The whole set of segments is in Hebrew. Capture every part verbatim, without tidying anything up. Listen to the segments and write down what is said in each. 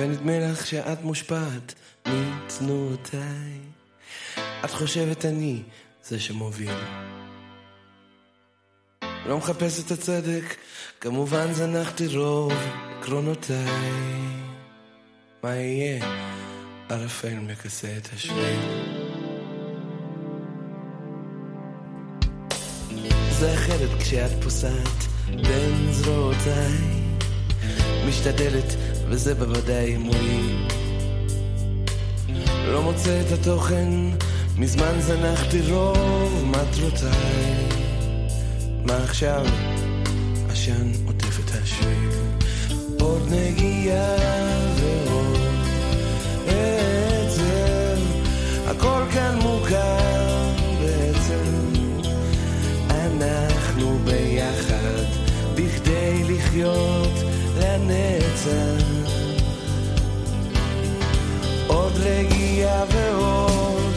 ונדמה לך שאת מושפעת מתנועותיי. את חושבת אני זה שמוביל, לא מחפש את הצדק, כמובן זנחתי רוב עקרונותיי. מה יהיה? ערפל מכסה את השביל. זה אחרת כשאת פוסעת בין זרועותיי, משתדלת וזה בוודאי מועיל. לא מוצא את התוכן, מזמן זנחתי רוב מטרותיי. מה עכשיו? עשן עוטף את השביל, עוד נגיעה ועוד עצם, הכל כאן מוכר בעצם. אנחנו ביחד בכדי לחיות לנצח, עוד רגיעה ועוד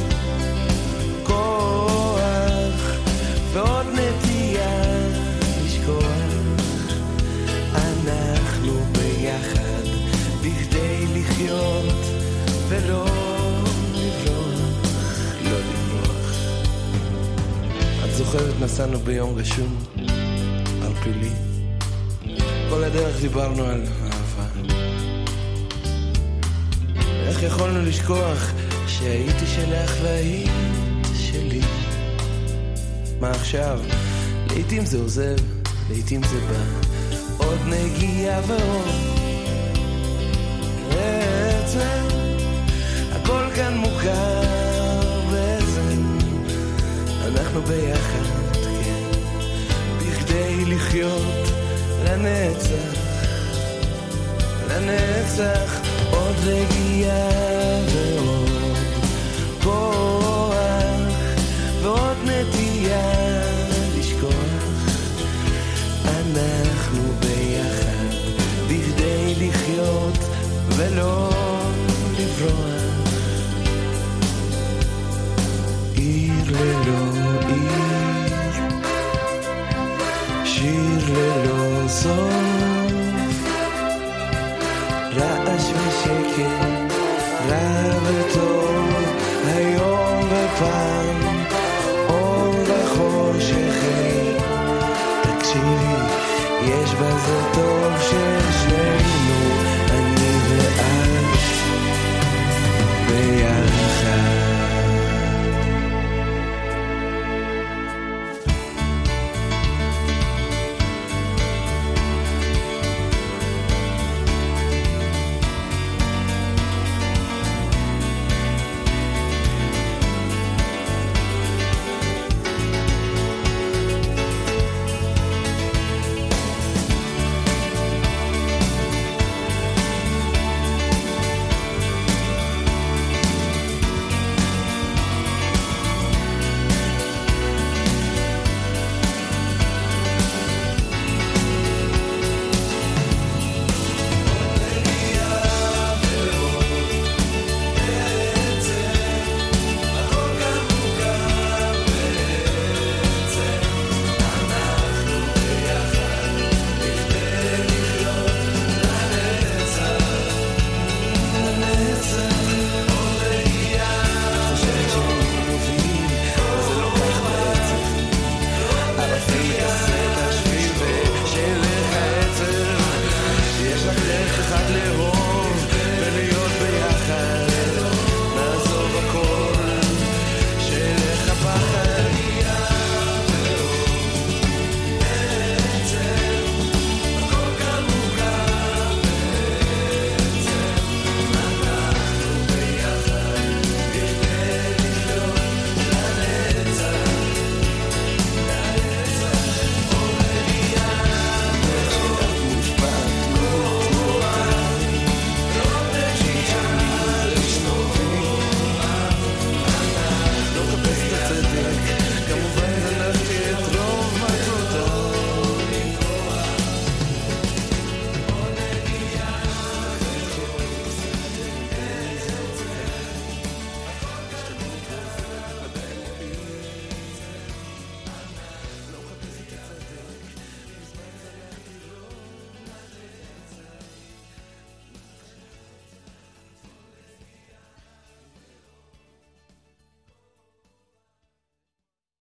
כוח ועוד נטייה לשכוח. אנחנו ביחד בכדי לחיות ולא לברוח, לא לברוח. את זוכרת נסענו ביום רשום ערפילי, כל הדרך דיברנו על אהבה. איך יכולנו לשכוח שהייתי שלך והיית שלי? מה עכשיו? לעתים זה עוזב, לעתים זה בא, עוד נגיעה ועוד עצם, הכל כאן מוכר בעצם. אנחנו ביחד, כן, בכדי לחיות לנצח, לנצח. עוד רגיעה ועוד כוח ועוד נטייה לשכוח. אנחנו ביחד בכדי לחיות ולא לברוח.